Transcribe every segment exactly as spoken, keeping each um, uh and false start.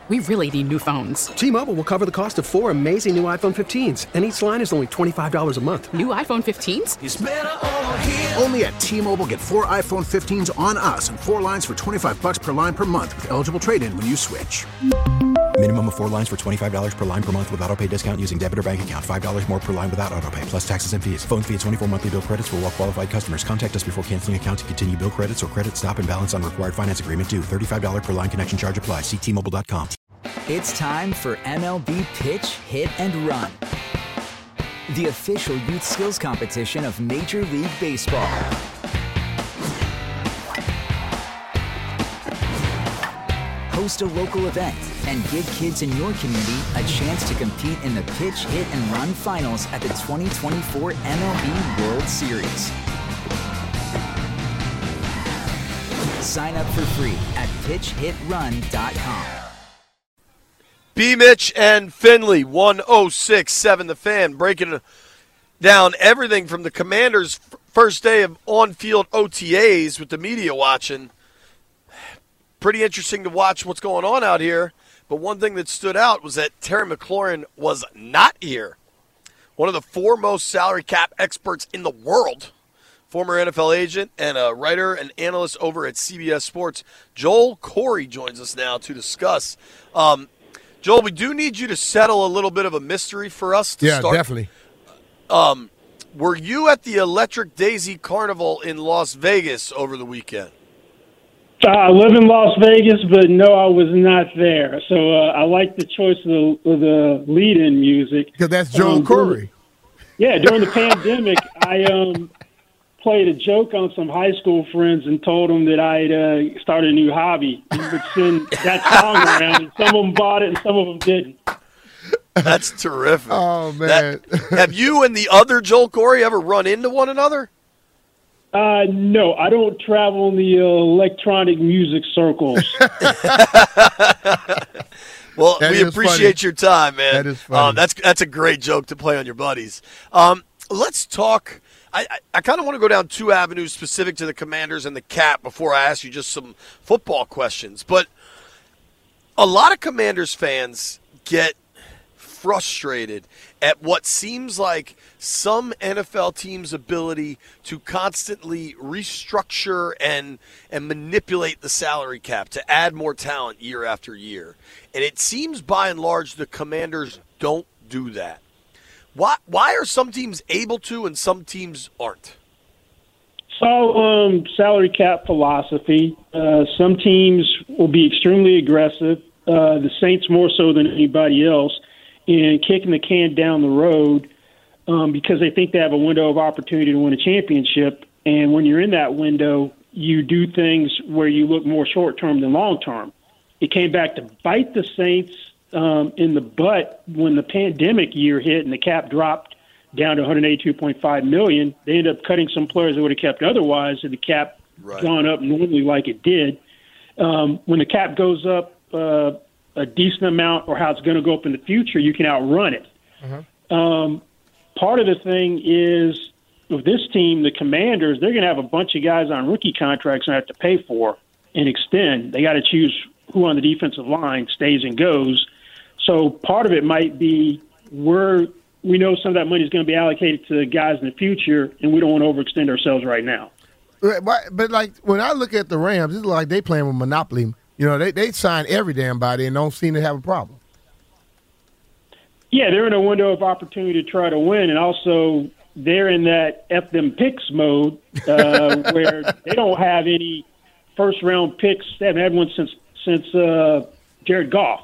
We really need new phones. T-Mobile will cover the cost of four amazing new iPhone fifteens, and each line is only twenty-five dollars a month. New iPhone fifteens? It's better over here. Only at T-Mobile, get four iPhone fifteens on us and four lines for twenty-five dollars per line per month with eligible trade-in when you switch. Minimum of four lines for twenty-five dollars per line per month with autopay discount using debit or bank account. five dollars more per line without autopay, plus taxes and fees. Phone fee at twenty-four monthly bill credits for well-qualified customers. Contact us before canceling account to continue bill credits or credit stop and balance on required finance agreement due. thirty-five dollars per line connection charge applies. See T Mobile dot com. It's time for M L B Pitch, Hit, and Run, the official youth skills competition of Major League Baseball. Host a local event and give kids in your community a chance to compete in the Pitch, Hit, and Run finals at the twenty twenty-four M L B World Series. Sign up for free at pitch hit run dot com. B. Mitch and Finley, one oh six point seven The Fan, breaking down everything from the Commanders' first day of on-field O T As with the media watching. Pretty interesting to watch what's going on out here, but one thing that stood out was that Terry McLaurin was not here. One of the foremost salary cap experts in the world, former N F L agent and a writer and analyst over at C B S Sports, Joel Corey joins us now to discuss. Um, Joel, we do need you to settle a little bit of a mystery for us to yeah, start. Yeah, definitely. Um, were you at the Electric Daisy Carnival in Las Vegas over the weekend? Uh, I live in Las Vegas, but no, I was not there. So uh, I like the choice of the, of the lead-in music. Because that's Joel um, Corey. Yeah, during the pandemic, I um, played a joke on some high school friends and told them that I'd uh, started a new hobby. And would send that song around, and some of them bought it and some of them didn't. That's terrific. Oh, man. That, have you and the other Joel Corey ever run into one another? Uh, no, I don't travel in the uh, electronic music circles. Well, that we appreciate funny. your time, man. That is funny. Um, that's that's a great joke to play on your buddies. Um, let's talk. I, I, I kind of want to go down two avenues specific to the Commanders and the Cap before I ask you just some football questions. But a lot of Commanders fans get frustrated at what seems like some N F L teams' ability to constantly restructure and and manipulate the salary cap to add more talent year after year. And it seems by and large the Commanders don't do that. Why why are some teams able to and some teams aren't? So, um, salary cap philosophy. Uh, some teams will be extremely aggressive, uh, the Saints more so than anybody else, in kicking the can down the road um, because they think they have a window of opportunity to win a championship. And when you're in that window, you do things where you look more short-term than long-term. It came back to bite the Saints um, in the butt when the pandemic year hit and the cap dropped down to one hundred eighty-two point five million dollars. They ended up cutting some players that would have kept otherwise had the cap right. gone up normally like it did. Um, when the cap goes up uh, a decent amount or how it's going to go up in the future, you can outrun it. Uh-huh. Um, part of the thing is with this team, the Commanders, they're going to have a bunch of guys on rookie contracts and have to pay for and extend. They got to choose who on the defensive line stays and goes. So part of it might be we're, we know some of that money is going to be allocated to guys in the future, and we don't want to overextend ourselves right now. But, but like, when I look at the Rams, it's like they playing with Monopoly. You know, they, they sign every damn body and don't seem to have a problem. Yeah, they're in a window of opportunity to try to win, and also they're in that F them picks mode uh, where they don't have any first-round picks. They haven't had one since since uh, Jared Goff.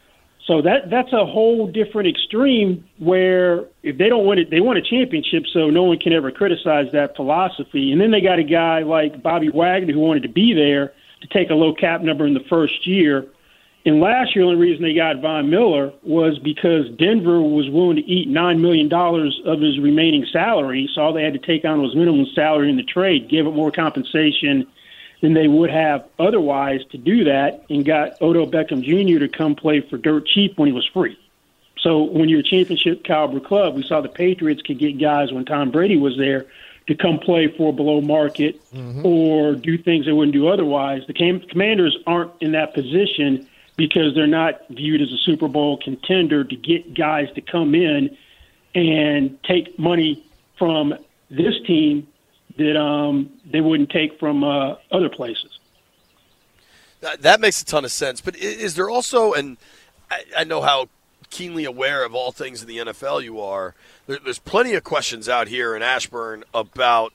So that that's a whole different extreme where if they don't win it, they won a championship, so no one can ever criticize that philosophy. And then they got a guy like Bobby Wagner who wanted to be there to take a low cap number in the first year. And last year, the only reason they got Von Miller was because Denver was willing to eat nine million dollars of his remaining salary, so all they had to take on was minimum salary in the trade, give it more compensation than they would have otherwise to do that, and got Odell Beckham Junior to come play for dirt cheap when he was free. So when you're a championship caliber club, we saw the Patriots could get guys when Tom Brady was there to come play for below market mm-hmm. or do things they wouldn't do otherwise. The Commanders aren't in that position because they're not viewed as a Super Bowl contender to get guys to come in and take money from this team that um, they wouldn't take from uh, other places. That, that makes a ton of sense. But is, is there also, and I, I know how keenly aware of all things in the N F L you are, there, there's plenty of questions out here in Ashburn about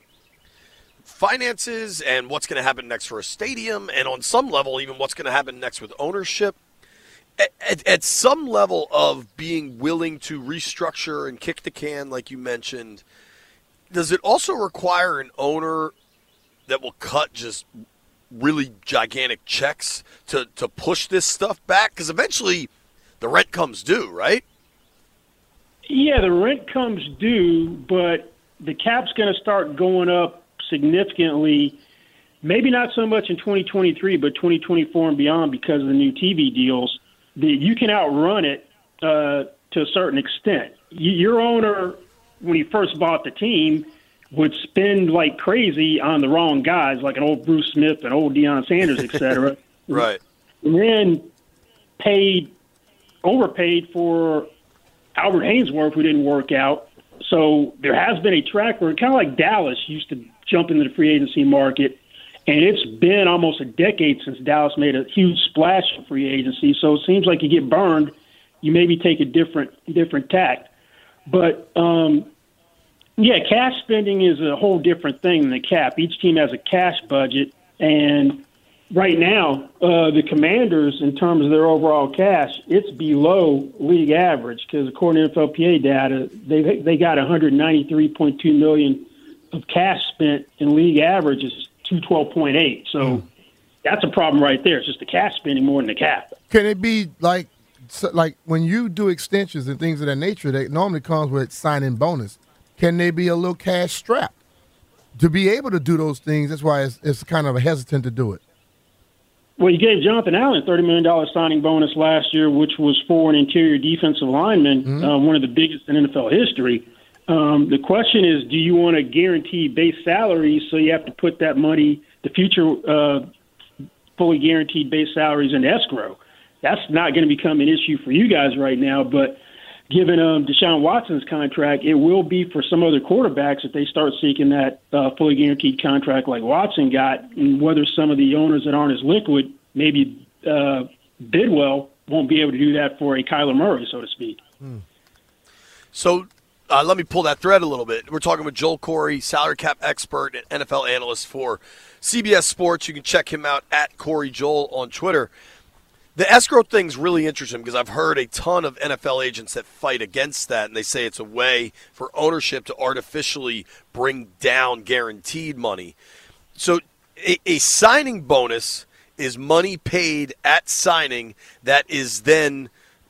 finances and what's going to happen next for a stadium, and on some level even what's going to happen next with ownership. At, at, at some level of being willing to restructure and kick the can, like you mentioned, does it also require an owner that will cut just really gigantic checks to, to push this stuff back? Because eventually the rent comes due, right? Yeah, the rent comes due, but the cap's going to start going up significantly, maybe not so much in twenty twenty-three, but twenty twenty-four and beyond because of the new T V deals. The, you can outrun it uh, to a certain extent. You, your owner, when he first bought the team, would spend like crazy on the wrong guys, like an old Bruce Smith and old Deion Sanders, et cetera. Right. And then paid, overpaid for Albert Haynesworth, who didn't work out. So there has been a track record, kind of like Dallas used to jump into the free agency market, and it's been almost a decade since Dallas made a huge splash in free agency. So it seems like you get burned, you maybe take a different different tact. But, um, yeah, cash spending is a whole different thing than the cap. Each team has a cash budget, and right now uh, the Commanders, in terms of their overall cash, it's below league average because according to N F L P A data, they they got one hundred ninety-three point two million dollars of cash spent, and league average is two twelve point eight. So mm. that's a problem right there. It's just the cash spending more than the cap. Can it be like so, like when you do extensions and things of that nature, that normally comes with signing bonus? Can they be a little cash strapped to be able to do those things? That's why it's, it's kind of a hesitant to do it. Well, you gave Jonathan Allen a thirty million dollars signing bonus last year, which was for an interior defensive lineman, mm-hmm. uh, one of the biggest in N F L history. Um, the question is, do you want to guarantee base salaries so you have to put that money, the future uh, fully guaranteed base salaries, in escrow? That's not going to become an issue for you guys right now, but given um, Deshaun Watson's contract, it will be for some other quarterbacks if they start seeking that uh, fully guaranteed contract like Watson got, and whether some of the owners that aren't as liquid, maybe uh, Bidwell, won't be able to do that for a Kyler Murray, so to speak. Hmm. So uh, let me pull that thread a little bit. We're talking with Joel Corry, salary cap expert and N F L analyst for C B S Sports. You can check him out at Corey Joel on Twitter. The escrow thing's really interesting because I've heard a ton of N F L agents that fight against that, and they say it's a way for ownership to artificially bring down guaranteed money. So a, a signing bonus is money paid at signing that is then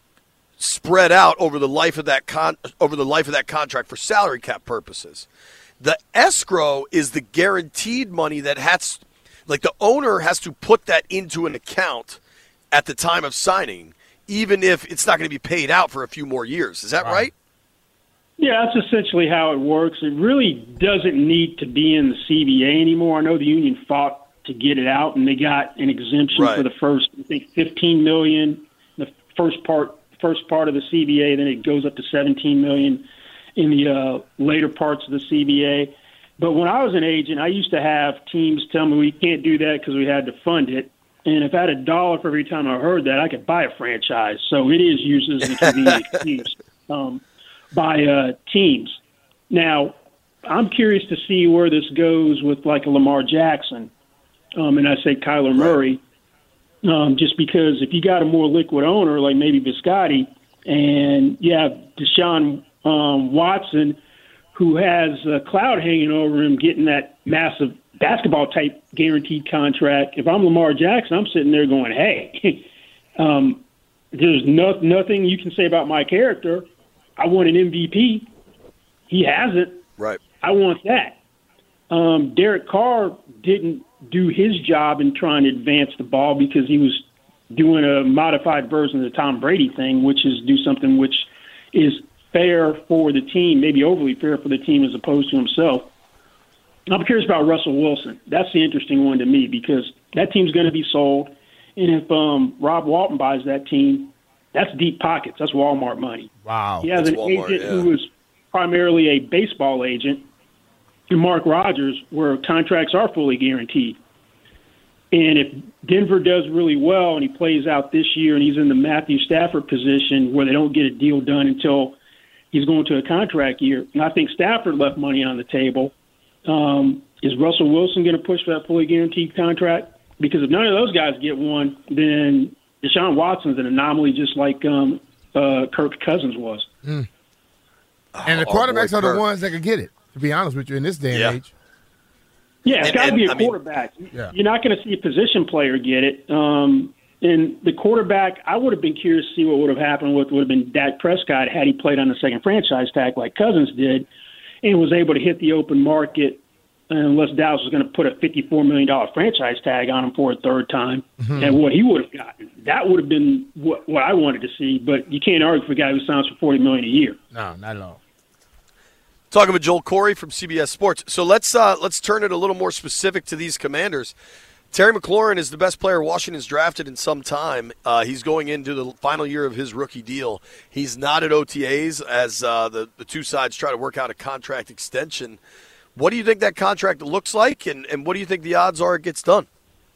spread out over the life of that con- over the life of that contract for salary cap purposes. The escrow is the guaranteed money that has, like the owner has to put that into an account at the time of signing, even if it's not going to be paid out for a few more years. Is that right? right? Yeah, that's essentially how it works. It really doesn't need to be in the C B A anymore. I know the union fought to get it out, and they got an exemption right. for the first, I think, fifteen million dollars, the first part, first part of the C B A. Then it goes up to seventeen million dollars in the uh, later parts of the C B A. But when I was an agent, I used to have teams tell me we can't do that because we had to fund it. And if I had a dollar for every time I heard that, I could buy a franchise. So it is used as a convenient excuse um, by uh, teams. Now, I'm curious to see where this goes with like a Lamar Jackson, um, and I say Kyler Murray, um, just because if you got a more liquid owner like maybe Biscotti, and you have Deshaun um, Watson, who has a cloud hanging over him, getting that massive basketball-type guaranteed contract. If I'm Lamar Jackson, I'm sitting there going, hey, um, there's no, nothing you can say about my character. I want an M V P. He has it. Right. I want that. Um, Derek Carr didn't do his job in trying to advance the ball because he was doing a modified version of the Tom Brady thing, which is do something which is fair for the team, maybe overly fair for the team as opposed to himself. I'm curious about Russell Wilson. That's the interesting one to me because that team's going to be sold. And if um, Rob Walton buys that team, that's deep pockets. That's Walmart money. Wow. He has That's an Walmart, agent yeah. who was primarily a baseball agent, and Mark Rogers, where contracts are fully guaranteed. And if Denver does really well and he plays out this year and he's in the Matthew Stafford position where they don't get a deal done until he's going to a contract year, and I think Stafford left money on the table, um, is Russell Wilson going to push for that fully guaranteed contract? Because if none of those guys get one, then Deshaun Watson's an anomaly just like um, uh, Kirk Cousins was. Mm. And the Oh, quarterbacks boy, are the Kirk. ones that can get it, to be honest with you, in this day and Yeah. age. Yeah, it's And- got to and, be a I mean- quarterback. Yeah. You're not going to see a position player get it. Um, and the quarterback, I would have been curious to see what would have happened with would have been Dak Prescott had he played on the second franchise tag like Cousins did and was able to hit the open market unless Dallas was going to put a fifty-four million dollars franchise tag on him for a third time Mm-hmm. and what he would have gotten. That would have been what, what I wanted to see, but you can't argue for a guy who signs for forty million dollars a year. No, not at all. Talking with Joel Corey from C B S Sports. So let's uh, let's turn it a little more specific to these Commanders. Terry McLaurin is the best player Washington's drafted in some time. Uh, he's going into the final year of his rookie deal. He's not at O T As as uh, the, the two sides try to work out a contract extension. What do you think that contract looks like, and, and what do you think the odds are it gets done?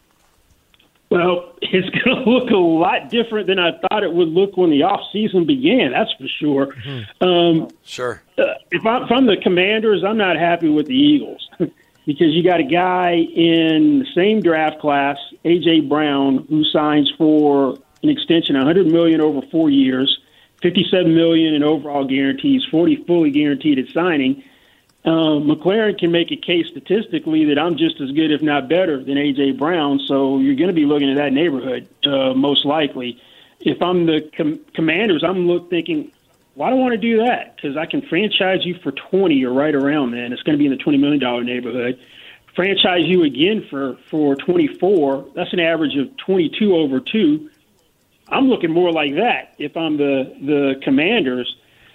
Well, it's going to look a lot different than I thought it would look when the offseason began, that's for sure. Um, Sure. uh, if I'm from the Commanders, I'm not happy with the Eagles because you got a guy in the same draft class, A J. Brown, who signs for an extension, one hundred million dollars over four years, fifty-seven million dollars in overall guarantees, forty fully guaranteed at signing. Um, McLaren can make a case statistically that I'm just as good, if not better, than A J. Brown. So you're going to be looking at that neighborhood uh, most likely. If I'm the com- Commanders, I'm look thinking, well, I don't want to do that because I can franchise you for twenty or right around then. It's going to be in the twenty million dollars neighborhood. Franchise you again for, for twenty-four. That's an average of twenty-two over two. I'm looking more like that if I'm the, the Commanders.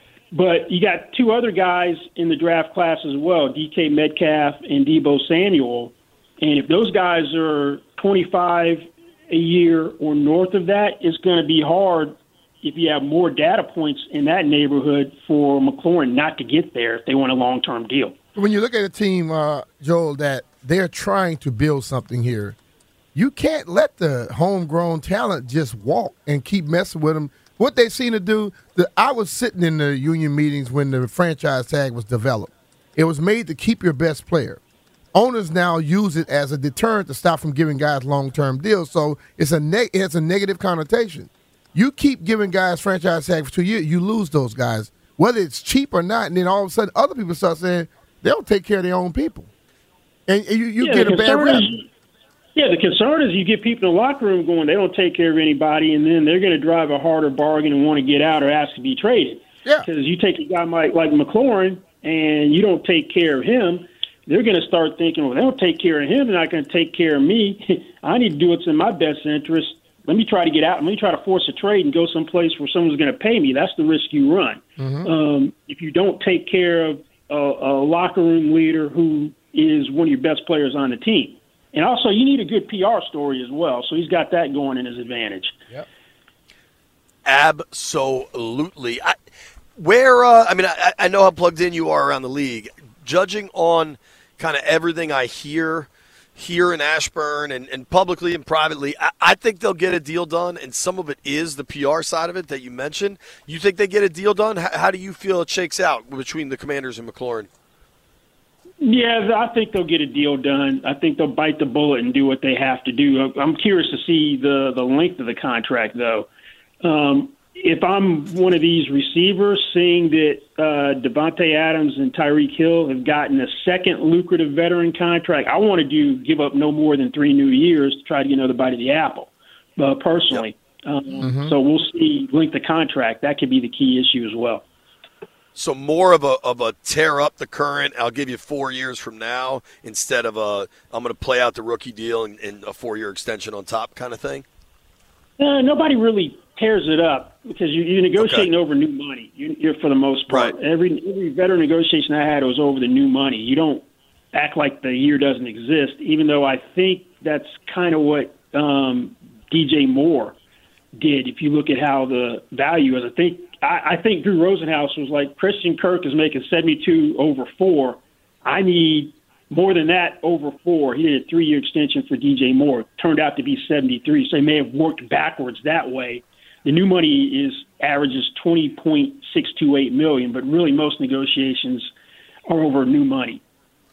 But you got two other guys in the draft class as well, D K Metcalf and Deebo Samuel. And if those guys are twenty-five a year or north of that, it's going to be hard if you have more data points in that neighborhood for McLaurin not to get there if they want a long-term deal. When you look at a team, uh, Joel, that they're trying to build something here, you can't let the homegrown talent just walk and keep messing with them. What they seem to do, the, I was sitting in the union meetings when the franchise tag was developed. It was made to keep your best player. Owners now use it as a deterrent to stop from giving guys long-term deals, so it's a ne- it has a negative connotation. You keep giving guys franchise tag for two years, you lose those guys, whether it's cheap or not, and then all of a sudden other people start saying they don't take care of their own people. And you, you Yeah, get the a bad concern rep. is- Yeah, the concern is you get people in the locker room going, they don't take care of anybody, and then they're going to drive a harder bargain and want to get out or ask to be traded. Yeah. Because you take a guy like, like McLaurin and you don't take care of him, they're going to start thinking, well, they don't take care of him, they're not going to take care of me. I need to do what's in my best interest. Let me try to get out. Let me try to force a trade and go someplace where someone's going to pay me. That's the risk you run. Mm-hmm. Um, if you don't take care of a, a locker room leader who is one of your best players on the team. And also, you need a good P R story as well. So he's got that going in his advantage. Yep. Absolutely. I, where, uh, I mean, I, I know how plugged in you are around the league. Judging on kind of everything I hear here in Ashburn and, and publicly and privately, I, I think they'll get a deal done, and some of it is the P R side of it that you mentioned. You think they get a deal done? How, how do you feel it shakes out between the Commanders and McLaurin? Yeah, I think they'll get a deal done. I think they'll bite the bullet and do what they have to do. I'm curious to see the, the length of the contract, though. Um, if I'm one of these receivers, seeing that uh, Devontae Adams and Tyreek Hill have gotten a second lucrative veteran contract, I want to do give up no more than three new years to try to get another bite of the apple, uh, personally. Yep. Um, mm-hmm. So we'll see length of contract. That could be the key issue as well. So more of a of a tear up the current, I'll give you four years from now, instead of a I'm going to play out the rookie deal and, and a four-year extension on top kind of thing? Uh, nobody really tears it up because you, you're negotiating okay. over new money. You, you're for the most part. Right. Every every veteran negotiation I had was over the new money. You don't act like the year doesn't exist, even though I think that's kind of what um, D J Moore did. If you look at how the value is, I think I, I think Drew Rosenhaus was like, Christian Kirk is making seventy-two over four. I need more than that over four. He did a three-year extension for D J Moore. Turned out to be seventy-three, so they may have worked backwards that way. The new money is averages twenty point six two eight million dollars, but really most negotiations are over new money.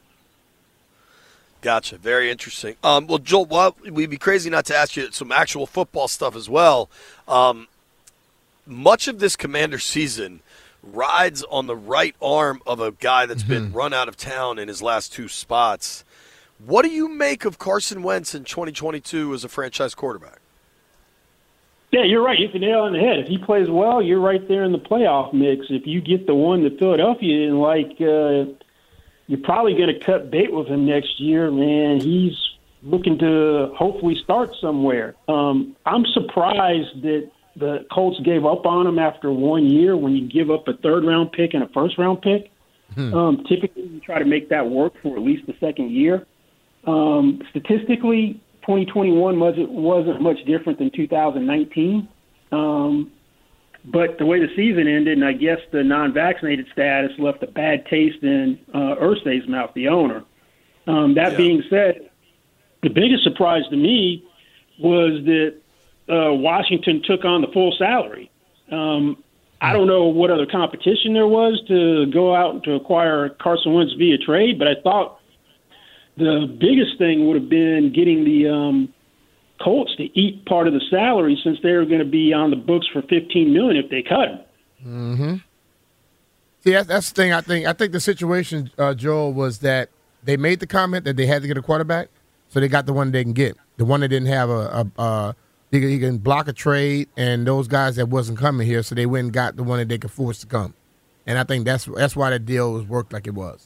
Gotcha. Very interesting. Um, well, Joel, well, we'd be crazy not to ask you some actual football stuff as well. Um, much of this Commander season rides on the right arm of a guy that's mm-hmm. been run out of town in his last two spots. What do you make of Carson Wentz in twenty twenty-two as a franchise quarterback? Yeah, you're right. You hit the nail on the head. If he plays well, you're right there in the playoff mix. If you get the one that Philadelphia didn't like, uh, you're probably going to cut bait with him next year, man. He's looking to hopefully start somewhere. Um, I'm surprised that the Colts gave up on him after one year when you give up a third-round pick and a first-round pick. Hmm. Um, typically, you try to make that work for at least the second year. Um, statistically, twenty twenty-one wasn't, wasn't much different than two thousand nineteen. Um, but the way the season ended, and I guess the non-vaccinated status left a bad taste in uh, Irsay's mouth, the owner. Um, that yeah. being said, the biggest surprise to me was that uh, Washington took on the full salary. Um, I don't know what other competition there was to go out to acquire Carson Wentz via trade, but I thought the biggest thing would have been getting the um, Colts to eat part of the salary, since they were going to be on the books for fifteen million dollars if they cut him. Mm-hmm. See, that's, that's the thing. I think I think the situation, uh, Joel, was that they made the comment that they had to get a quarterback, so they got the one they can get, the one that didn't have a, a, a he, can, he can block a trade, and those guys that wasn't coming here, so they went and got the one that they could force to come. And I think that's that's why the deal was worked like it was.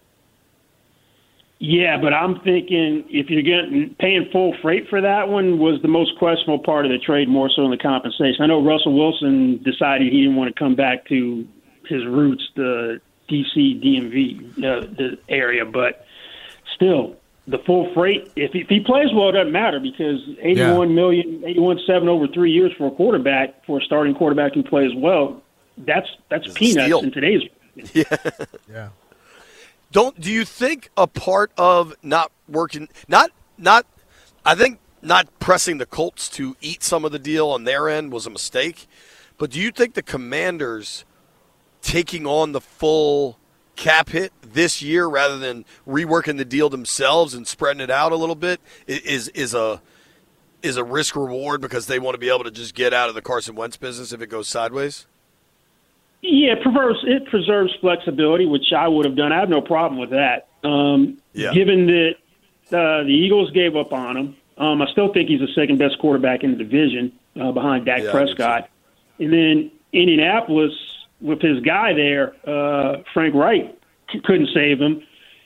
Yeah, but I'm thinking if you're getting paying full freight for that one was the most questionable part of the trade, more so than the compensation. I know Russell Wilson decided he didn't want to come back to his roots, the D C, D M V uh, the area, but still, the full freight, if he, if he plays well, it doesn't matter, because eighty-one yeah. million, eighty-one seven over three years for a quarterback, for a starting quarterback who plays well, that's that's it's peanuts in today's. Yeah. Yeah. Don't do you think a part of not working, not not, I think not pressing the Colts to eat some of the deal on their end was a mistake, but do you think the Commanders taking on the full cap hit this year rather than reworking the deal themselves and spreading it out a little bit is is a is a risk reward because they want to be able to just get out of the Carson Wentz business if it goes sideways? Yeah, it preserves, it preserves flexibility, which I would have done. I have no problem with that. Um, yeah. Given that uh, the Eagles gave up on him, um, I still think he's the second best quarterback in the division uh, behind Dak yeah, Prescott. So. And then Indianapolis, with his guy there, uh, Frank Wright, c- couldn't save him.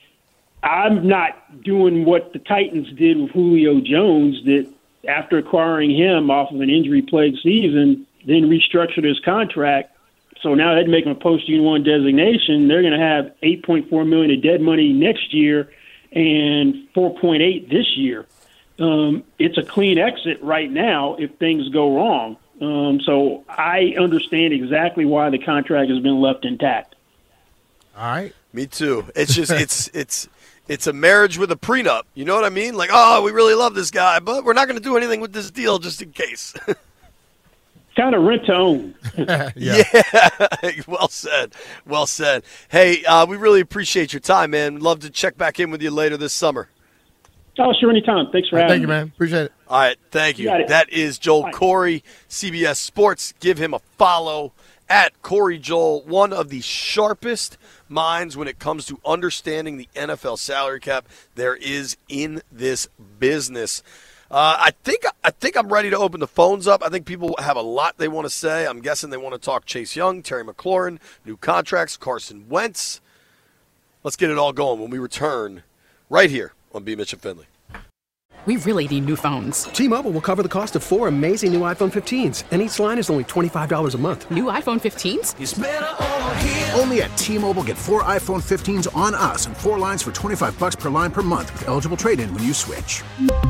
I'm not doing what the Titans did with Julio Jones, that after acquiring him off of an injury-plagued season, then restructured his contract. So now they'd make him a post-June one designation. They're going to have eight point four million dollars of dead money next year and four point eight this year. Um, it's a clean exit right now if things go wrong. Um, so I understand exactly why the contract has been left intact. All right. Me too. It's just it's it's it's a marriage with a prenup. You know what I mean? Like, oh, we really love this guy, but we're not going to do anything with this deal just in case. Kind of rent to own. yeah. yeah. Well said. Well said. Hey, uh, we really appreciate your time, man. Love to check back in with you later this summer. Oh, sure, anytime. Thanks for right, having thank me. Thank you, man. Appreciate it. All right, thank you. you that is Joel Bye. Corry, C B S Sports. Give him a follow at Corry Joel, one of the sharpest minds when it comes to understanding the N F L salary cap there is in this business. Uh, I think I think I'm ready to open the phones up. I think people have a lot they want to say. I'm guessing they want to talk Chase Young, Terry McLaurin, new contracts, Carson Wentz. Let's get it all going when we return right here on B. Mitch and Finley. We really need new phones. T-Mobile will cover the cost of four amazing new iPhone fifteens, and each line is only twenty-five dollars a month. New iPhone fifteens? It's better over here. Only at T-Mobile, get four iPhone fifteens on us and four lines for twenty-five dollars per line per month with eligible trade-in when you switch.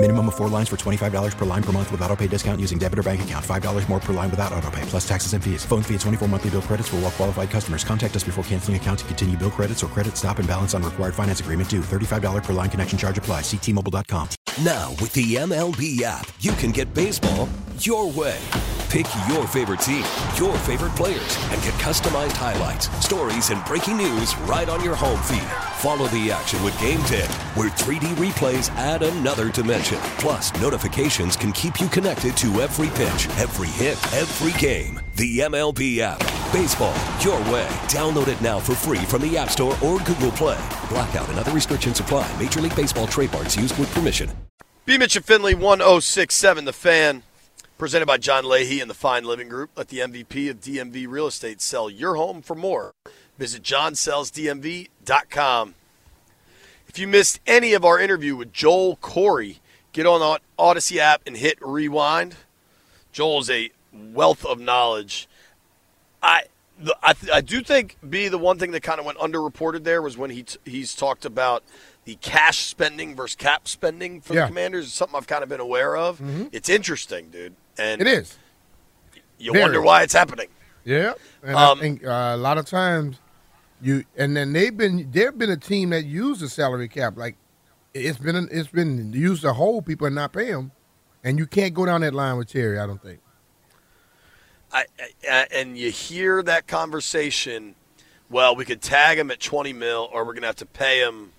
Minimum of four lines for twenty-five dollars per line per month with auto pay discount using debit or bank account. five dollars more per line without auto pay, plus taxes and fees. Phone fee at twenty-four monthly bill credits for well qualified customers. Contact us before canceling account to continue bill credits or credit stop and balance on required finance agreement due. thirty-five dollars per line connection charge applies. See T Mobile dot com. Now, with the M L B app, you can get baseball your way. Pick your favorite team, your favorite players, and get customized highlights, stories, and breaking news right on your home feed. Follow the action with Game ten, where three D replays add another dimension. Plus, notifications can keep you connected to every pitch, every hit, every game. The M L B app. Baseball your way. Download it now for free from the App Store or Google Play. Blackout and other restrictions apply. Major League Baseball trademarks used with permission. B. Mitch and Finley, one oh six point seven The Fan. Presented by John Leahy and the Fine Living Group. Let the M V P of D M V Real Estate sell your home for more. Visit john sells d m v dot com. If you missed any of our interview with Joel Corey, get on the Odyssey app and hit rewind. Joel's a wealth of knowledge. I the, I, I do think, B, the one thing that kind of went underreported there was when he t- he's talked about the cash spending versus cap spending for yeah. the Commanders. It's something I've kind of been aware of. Mm-hmm. It's interesting, dude. And it is. You Very. wonder why it's happening. Yeah, and Um, I think uh, a lot of times you and then they've been they've been a team that used the salary cap. Like it's been an, it's been used to hold people and not pay them, and you can't go down that line with Terry. I don't think. I, I and you hear that conversation. Well, we could tag him at twenty mil, or we're gonna have to pay him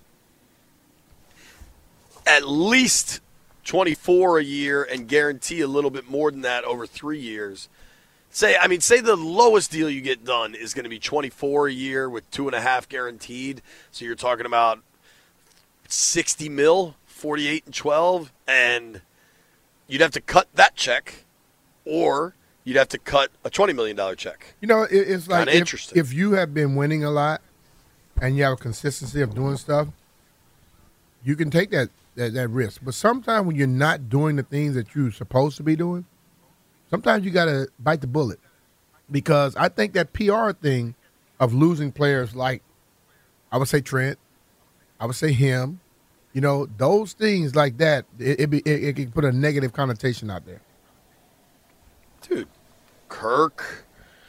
at least twenty-four a year and guarantee a little bit more than that over three years. Say, I mean, say the lowest deal you get done is going to be twenty-four a year with two and a half guaranteed. So you're talking about sixty mil, forty-eight and twelve, and you'd have to cut that check, or you'd have to cut a twenty million dollars check. You know, it, it's like Kinda if, interesting. if you have been winning a lot and you have a consistency of doing stuff, you can take that, that, that risk. But sometimes when you're not doing the things that you're supposed to be doing, sometimes you got to bite the bullet, because I think that P R thing of losing players like, I would say Trent, I would say him, you know, those things like that, it, it, be, it, it can put a negative connotation out there. Dude, Kirk,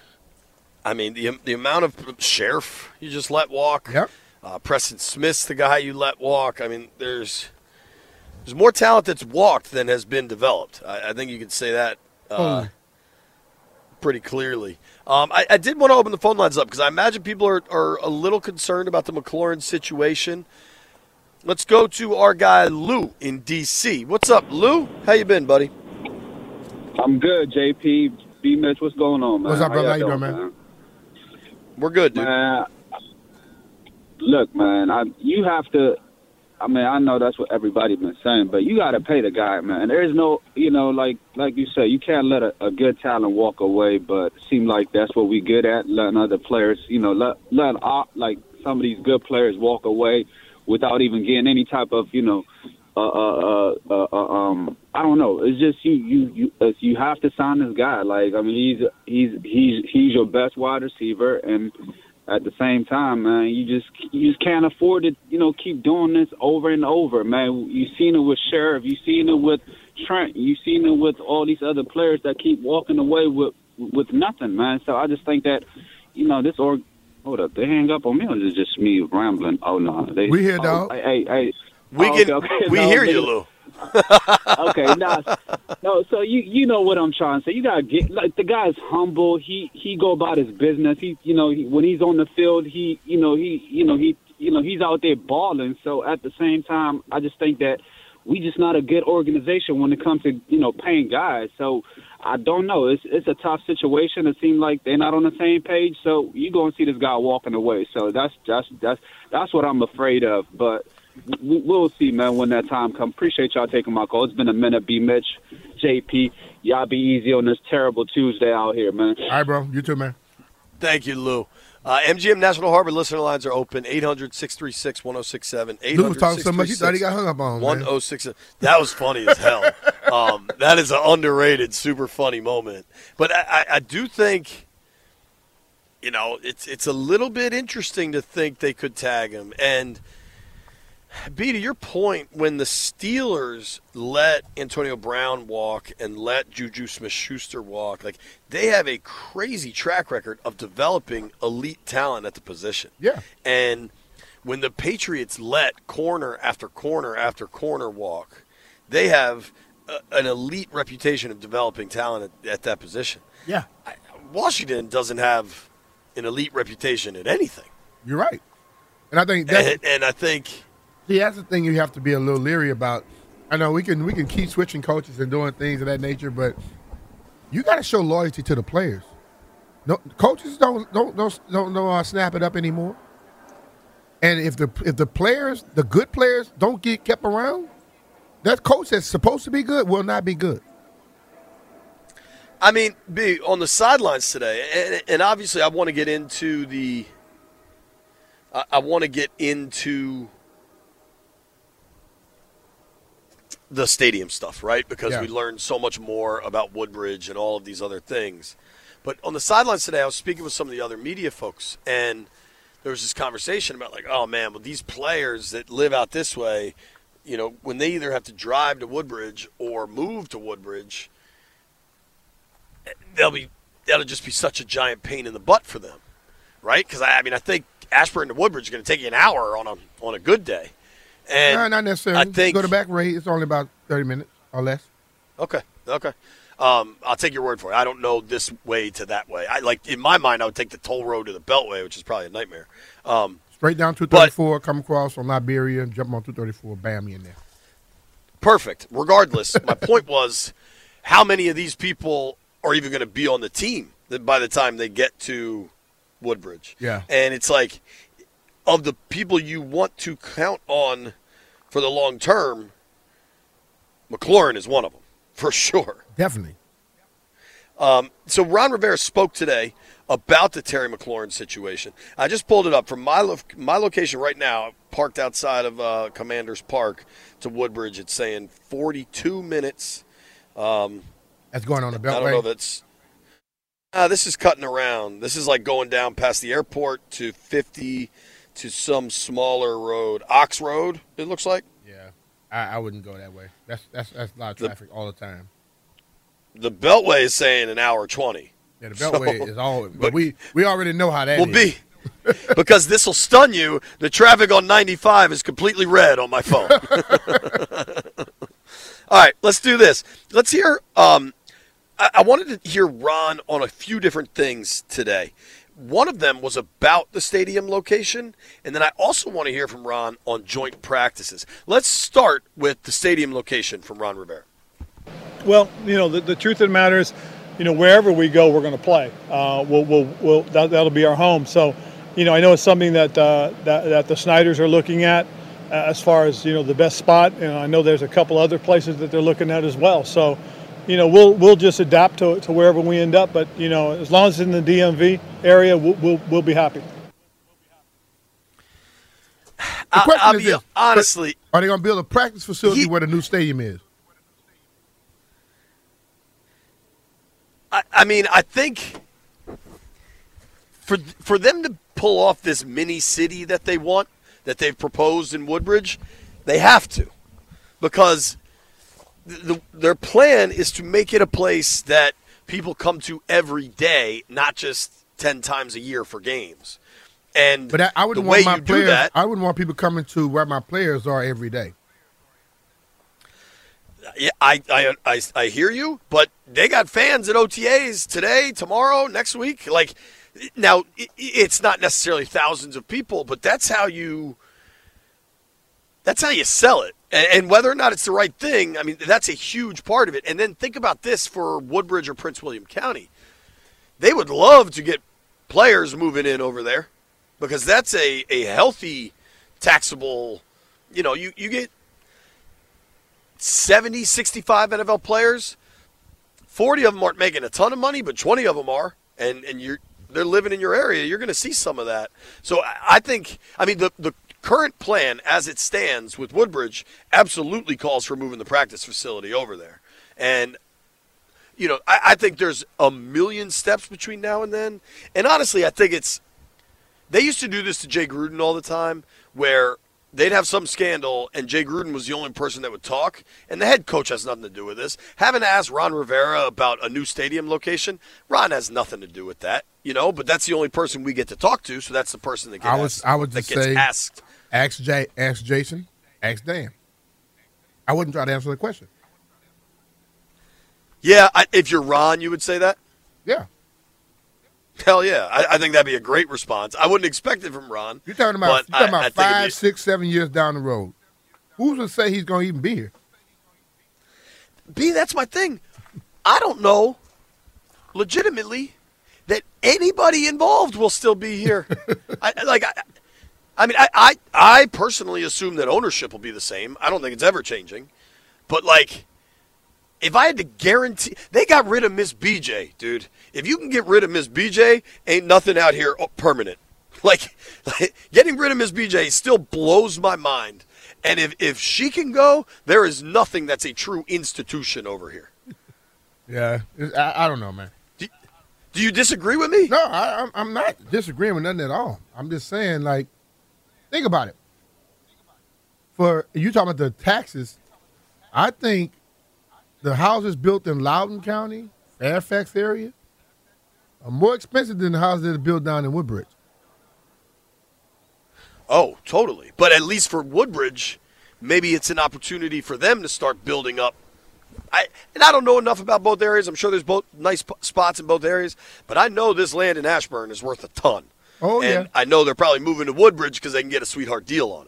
I mean, the the amount of Sheriff you just let walk. Yep. Uh, Preston Smith's the guy you let walk. I mean, there's there's more talent that's walked than has been developed. I, I think you can say that uh, pretty clearly. Um, I, I did want to open the phone lines up because I imagine people are, are a little concerned about the McLaurin situation. Let's go to our guy Lou in D C. What's up, Lou? How you been, buddy? I'm good, J P. B. Mitch, what's going on, man? What's up, brother? How How you doing, man? We're good, dude. Man, look, man, I, you have to, I mean, I know that's what everybody's been saying, but you got to pay the guy, man. There's no, you know, like like you said, you can't let a, a good talent walk away, but it seems like that's what we good at, letting other players, you know, let, let uh, like some of these good players walk away without even getting any type of, you know, uh, uh, uh, uh, um, I don't know. It's just you, you, you, uh, you have to sign this guy. Like, I mean, he's, he's, he's, he's your best wide receiver, and at the same time, man, you just, you just can't afford to, you know, keep doing this over and over, man. You've seen it with Sheriff, you've seen it with Trent, you've seen it with all these other players that keep walking away with, with nothing, man. So I just think that, you know, this org. Hold up, they hang up on me, or is it just me rambling? Oh no, they, We here, oh, dog. Hey, hey, hey. We Oh, can, okay, okay. we No, hear they- you, Lou. okay, nah, no. So you you know what I'm trying to say. You gotta get like the guy's humble. He he go about his business. He you know he, when he's on the field, he you know he you know he you know he's out there balling. So at the same time, I just think that we just not a good organization when it comes to you know paying guys. So I don't know. It's it's a tough situation. It seems like they're not on the same page. So you go and see this guy walking away. So that's that's that's that's what I'm afraid of. But we- we'll see, man, when that time comes. Appreciate y'all taking my call. It's been a minute. B. Mitch, J P, y'all be easy on this terrible Tuesday out here, man. All right, bro. You too, man. Thank you, Lou. Uh, M G M National Harbor listener lines are open. eight hundred, six three six, one oh six seven. Luke was talking so much, he thought he got hung up on, man. one oh six seven. That was funny as hell. Um, that is an underrated, super funny moment. But I, I, I do think, you know, it's it's a little bit interesting to think they could tag him. And B, to your point, when the Steelers let Antonio Brown walk and let Juju Smith-Schuster walk, like they have a crazy track record of developing elite talent at the position. Yeah. And when the Patriots let corner after corner after corner walk, they have a, an elite reputation of developing talent at, at that position. Yeah. I, Washington doesn't have an elite reputation at anything. You're right. And I think that's, and, and I think see, that's the thing you have to be a little leery about. I know we can we can keep switching coaches and doing things of that nature, but you got to show loyalty to the players. No, coaches don't don't don't don't, don't uh, snap it up anymore. And if the if the players, the good players, don't get kept around, that coach that's supposed to be good will not be good. I mean, B, on the sidelines today, and, and obviously I want to get into the I, I want to get into the stadium stuff, right? Because Yeah. we learned so much more about Woodbridge and all of these other things. But on the sidelines today, I was speaking with some of the other media folks, and there was this conversation about like, oh man, well these players that live out this way, you know, when they either have to drive to Woodbridge or move to Woodbridge, they'll be that'll just be such a giant pain in the butt for them, right? Because I, I mean, I think Ashburn to Woodbridge is going to take you an hour on a on a good day. And no, not necessarily. I think go to back rate. It's only about thirty minutes or less. Okay, okay. Um, I'll take your word for it. I don't know this way to that way. I like in my mind, I would take the toll road to the Beltway, which is probably a nightmare. Um, Straight down two thirty-four, come across on Liberia, jump on two thirty-four, bam, you in there. Perfect. Regardless, my point was, how many of these people are even going to be on the team by the time they get to Woodbridge? Yeah. And it's like, of the people you want to count on for the long term, McLaurin is one of them, for sure. Definitely. Um, so Ron Rivera spoke today about the Terry McLaurin situation. I just pulled it up from my lo- my location right now, parked outside of uh, Commanders Park to Woodbridge. It's saying forty-two minutes. Um, That's going on the Beltway. I don't know if it's uh, this is cutting around. This is like going down past the airport to fifty to some smaller road, Ox Road. It looks like. Yeah, I, I wouldn't go that way. That's that's that's a lot of traffic the, all the time. The Beltway is saying an hour twenty. Yeah, the Beltway so, is all, but, but we we already know how that will is. be. Because this will stun you. The traffic on ninety-five is completely red on my phone. All right, let's do this. Let's hear. Um, I, I wanted to hear Ron on a few different things today. One of them was about the stadium location, and then I also want to hear from Ron on joint practices. Let's start with the stadium location from Ron Rivera. Well, you know, the, the truth of the matter is, you know, wherever we go, we're going to play. Uh, we'll, we'll, we'll, that, that'll be our home. So, you know, I know it's something that uh, that, that the Snyders are looking at uh, as far as, you know, the best spot. And I know there's a couple other places that they're looking at as well. So, you know, we'll we'll just adapt to to wherever we end up. But, you know, as long as it's in the D M V area, we'll we'll, we'll be happy. The question I'll is be this. honestly, are they going to build a practice facility he, where the new stadium is? I, I mean, I think for for them to pull off this mini city that they want, that they've proposed in Woodbridge, they have to, because the, their plan is to make it a place that people come to every day, not just ten times a year for games. And But I, I wouldn't the way want my you players. do that, I wouldn't want people coming to where my players are every day. yeah, I, I I I hear you, but they got fans at O T As today, tomorrow, next week. Like, now it, it's not necessarily thousands of people, but that's how you that's how you sell it. And, and whether or not it's the right thing, I mean, that's a huge part of it. And then think about this for Woodbridge or Prince William County. They would love to get players moving in over there, because that's a, a healthy taxable, you know, you, you get seventy, sixty-five N F L players. forty of them aren't making a ton of money, but twenty of them are, and, and you're they're living in your area. You're going to see some of that. So I think, I mean, the, the current plan as it stands with Woodbridge absolutely calls for moving the practice facility over there. And, you know, I, I think there's a million steps between now and then. And honestly, I think it's, they used to do this to Jay Gruden all the time, where they'd have some scandal, and Jay Gruden was the only person that would talk, and the head coach has nothing to do with this. Having to ask Ron Rivera about a new stadium location, Ron has nothing to do with that, you know, but that's the only person we get to talk to, so that's the person that gets, I was, asked, I would that just gets say, asked. Ask, Jay, ask Jason, ask Dan. I wouldn't try to answer the question. Yeah, I, if you're Ron, you would say that? Yeah. Hell yeah. I, I think that'd be a great response. I wouldn't expect it from Ron. You're talking about, you're talking about I, I five, be, six, seven years down the road. Who's to say he's going to even be here? B, that's my thing. I don't know, legitimately, that anybody involved will still be here. I, like, I, I mean, I, I, I personally assume that ownership will be the same. I don't think it's ever changing. But, like, if I had to guarantee – they got rid of Miss B J, dude. If you can get rid of Miss B J, ain't nothing out here permanent. Like, like getting rid of Miss B J still blows my mind. And if, if she can go, there is nothing that's a true institution over here. Yeah, I, I don't know, man. Do, do you disagree with me? No, I, I'm, I'm not disagreeing with nothing at all. I'm just saying, like, think about it. For you talking about the taxes, I think the houses built in Loudoun County, Fairfax area, are more expensive than the houses that are built down in Woodbridge. Oh, totally. But at least for Woodbridge, maybe it's an opportunity for them to start building up. I and I don't know enough about both areas. I'm sure there's both nice p- spots in both areas, but I know this land in Ashburn is worth a ton. Oh, and yeah. I know they're probably moving to Woodbridge because they can get a sweetheart deal on it.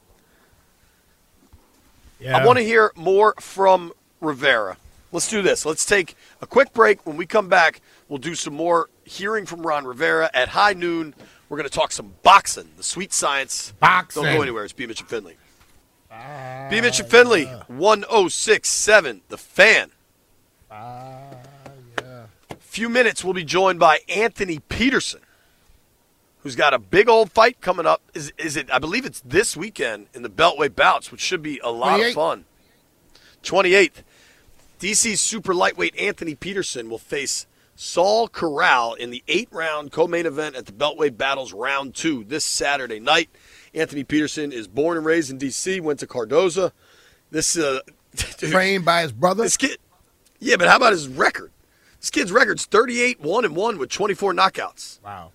Yeah. I want to hear more from Rivera. Let's do this. Let's take a quick break. When we come back, we'll do some more hearing from Ron Rivera. At high noon, we're going to talk some boxing, the sweet science. Boxing. Don't go anywhere. It's B. Mitch and Finley. B. Mitch and Finley, one oh six point seven, The Fan. Ah, yeah. Few minutes, we'll be joined by Anthony Peterson, who's got a big old fight coming up. Is is it? I believe it's this weekend in the Beltway bouts, which should be a lot of fun. twenty-eighth. D C super lightweight Anthony Peterson will face Saul Corral in the eight-round co-main event at the Beltway Battles Round two this Saturday night. Anthony Peterson is born and raised in D C, went to Cardozo. This uh, dude, trained by his brother. This kid, yeah, but how about his record? This kid's record's thirty-eight one and one with twenty-four knockouts. Wow.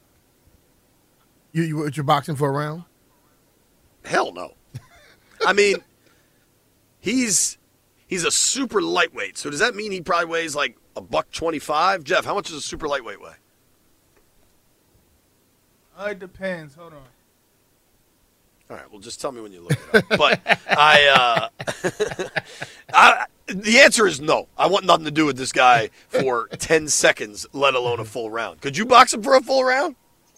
You you you're boxing for a round? Hell no. I mean, he's he's a super lightweight. So does that mean he probably weighs like a buck twenty-five? Jeff, how much does a super lightweight weigh? Uh, it depends. Hold on. All right, well, just tell me when you look it up. But I, uh, I, the answer is no. I want nothing to do with this guy for ten seconds, let alone a full round. Could you box him for a full round?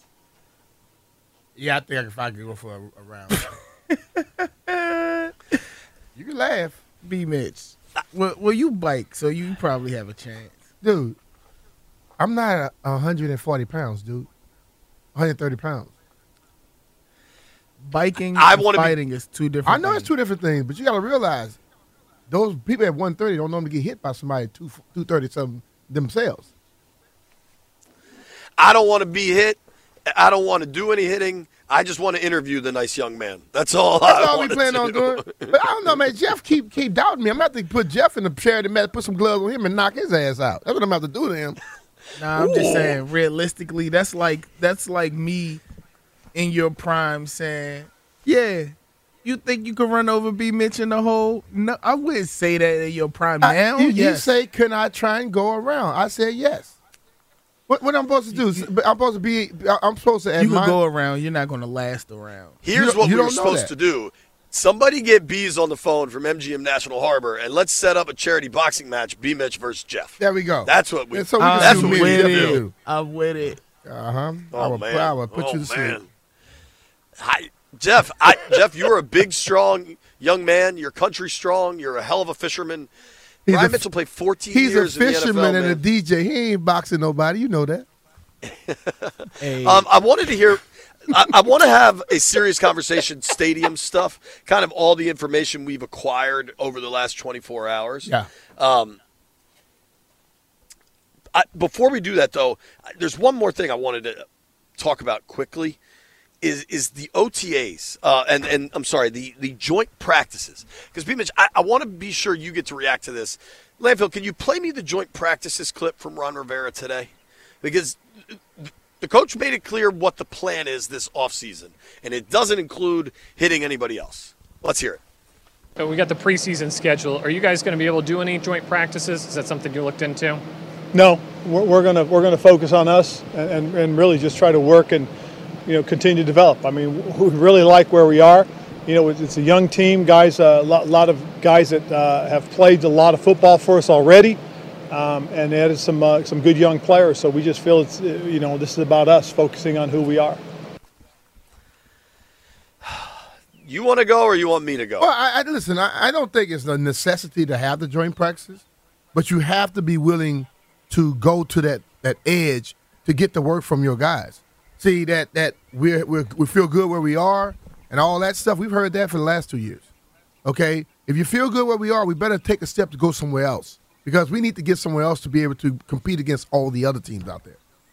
Yeah, I think if I could go for a, a round. You can laugh. B. Mitch. Well, well, you bike, so you probably have a chance. Dude, I'm not a, one hundred forty pounds, dude. one hundred thirty pounds. Biking I and wanna fighting be, is two different I know things. it's two different things, but you got to realize those people at one thirty don't normally get hit by somebody at two thirty something themselves. I don't want to be hit. I don't want to do any hitting. I just want to interview the nice young man. That's all That's I all we want plan to on do. doing. But I don't know, man. Jeff keep keep doubting me. I'm going to have to put Jeff in the charity mat, put some gloves on him, and knock his ass out. That's what I'm going to have to do to him. Nah, I'm just saying, realistically, that's like that's like me in your prime saying, yeah, you think you could run over B. Mitch in the hole? No, I wouldn't say that in your prime I- now. you, you yes. say, can I try and go around? I said yes. What, what I'm supposed to do? I'm supposed to be. I'm supposed to. you can admire- go around. You're not going to last around. Here's You- what you we were don't know supposed that. to do. Somebody get Bees on the phone from M G M National Harbor, and let's set up a charity boxing match, B. Mitch versus Jeff. There we go. That's what we. And so we I'm can that's do what me we and need Jeff to do. do. I'm with it. Uh huh. Oh I will, man, I will put oh, you to sleep. man. Hi, Jeff. I, Jeff, you're a big, strong young man. You're country strong. You're a hell of a fisherman. He's Brian a- Mitchell played fourteen He's a years in the N F L. fisherman and man. a D J. He ain't boxing nobody. You know that. Hey, Um, I wanted to hear. I, I want to have a serious conversation, stadium stuff, kind of all the information we've acquired over the last twenty-four hours. Yeah. Um, I, before we do that, though, there's one more thing I wanted to talk about quickly. is is the O T As, uh, and, and I'm sorry, the, the joint practices. Because, B-Mitch, I, I want to be sure you get to react to this. Landfill, can you play me the joint practices clip from Ron Rivera today? Because the coach made it clear what the plan is this offseason, and it doesn't include hitting anybody else. Let's hear it. We got the preseason schedule. Are you guys going to be able to do any joint practices? Is that something you looked into? No, we're, we're gonna we're gonna focus on us and, and, and really just try to work and you know continue to develop. I mean, we really like where we are. You know, it's a young team, guys. A lot, lot of guys that uh, have played a lot of football for us already, um, and added some uh, some good young players. So we just feel it's you know this is about us focusing on who we are. You want to go or you want me to go? Well, I, I listen. I, I don't think it's a necessity to have the joint practices, but you have to be willing to go to that, that edge to get the work from your guys. See that that we we we feel good where we are and all that stuff. We've heard that for the last two years. Okay, if you feel good where we are, we better take a step to go somewhere else because we need to get somewhere else to be able to compete against all the other teams out there.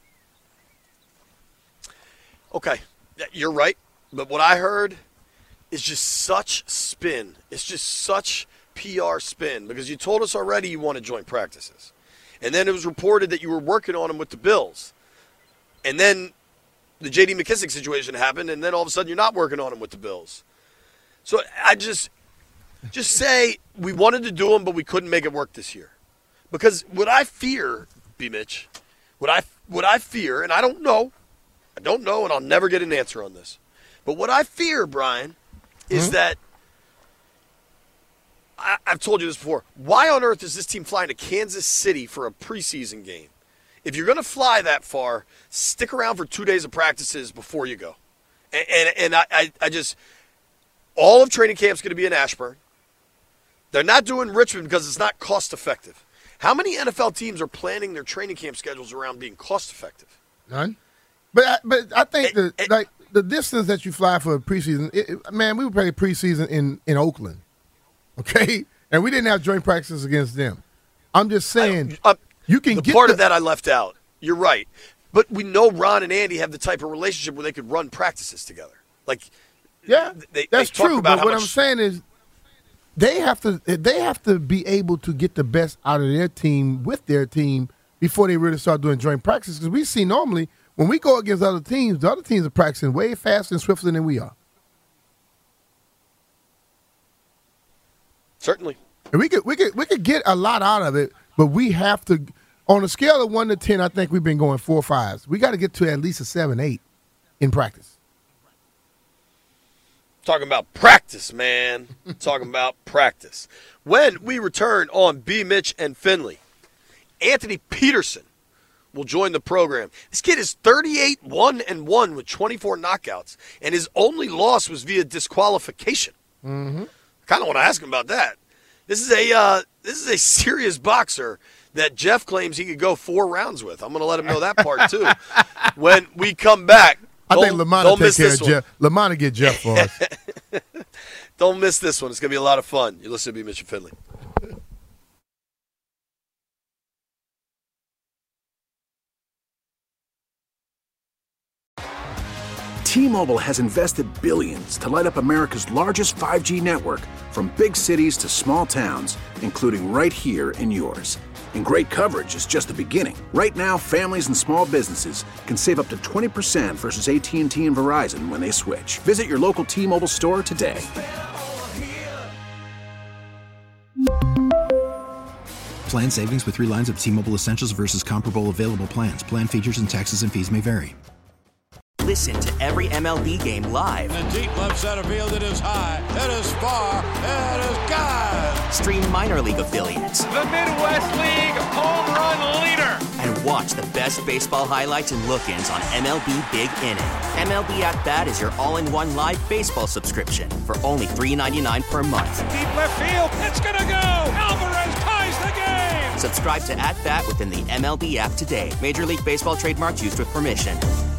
Okay, you're right. But what I heard is just such spin. It's just such P R spin because you told us already you wanted joint practices. And then it was reported that you were working on them with the Bills. And then the J D McKissick situation happened, and then all of a sudden you're not working on them with the Bills. So I just just say we wanted to do them, but we couldn't make it work this year. Because what I fear, B-Mitch, what I, what I fear, and I don't know, I don't know, and I'll never get an answer on this. But what I fear, Brian, is mm-hmm. that I, I've told you this before. Why on earth is this team flying to Kansas City for a preseason game? If you're going to fly that far, stick around for two days of practices before you go. And, and, and I, I, I just – all of training camp's going to be in Ashburn. They're not doing Richmond because it's not cost-effective. How many N F L teams are planning their training camp schedules around being cost-effective? None. But I, but I think and, the and, like the distance that you fly for a preseason, it, it, man, we would play preseason in, in Oakland. Okay, and we didn't have joint practices against them. I'm just saying, uh, you can the get part the, of that I left out. You're right, but we know Ron and Andy have the type of relationship where they could run practices together. Like, yeah, they, that's they talk true. About But what much... I'm saying is, they have to they have to be able to get the best out of their team with their team before they really start doing joint practices. Because we see normally when we go against other teams, the other teams are practicing way faster and swifter than we are. Certainly. And we could we could we could get a lot out of it, but we have to on a scale of one to ten, I think we've been going four or fives. We got to get to at least a seven, eight in practice. Talking about practice, man. Talking about practice. When we return on B. Mitch and Finley, Anthony Peterson will join the program. This kid is thirty-eight one and one with twenty-four knockouts, and his only loss was via disqualification. Mm-hmm. I kind of want to ask him about that. This is a uh, this is a serious boxer that Jeff claims he could go four rounds with. I'm going to let him know that part too. When we come back, I think Lamont will take care of Jeff. Lamont will get Jeff for us. Don't miss this one. It's going to be a lot of fun. You listen to B. Mitch and Finley. T-Mobile has invested billions to light up America's largest five G network, from big cities to small towns, including right here in yours. And great coverage is just the beginning. Right now, families and small businesses can save up to twenty percent versus A T and T and Verizon when they switch. Visit your local T-Mobile store today. Plan savings with three lines of T-Mobile Essentials versus comparable available plans. Plan features and taxes and fees may vary. Listen to every M L B game live. In the deep left center field, it is high, it is far, it is gone. Stream minor league affiliates. The Midwest League home run leader. And watch the best baseball highlights and look-ins on M L B Big Inning. M L B At Bat is your all-in-one live baseball subscription for only three dollars and ninety-nine cents per month. Deep left field, it's gonna go. Alvarez ties the game. Subscribe to At Bat within the M L B app today. Major League Baseball trademarks used with permission.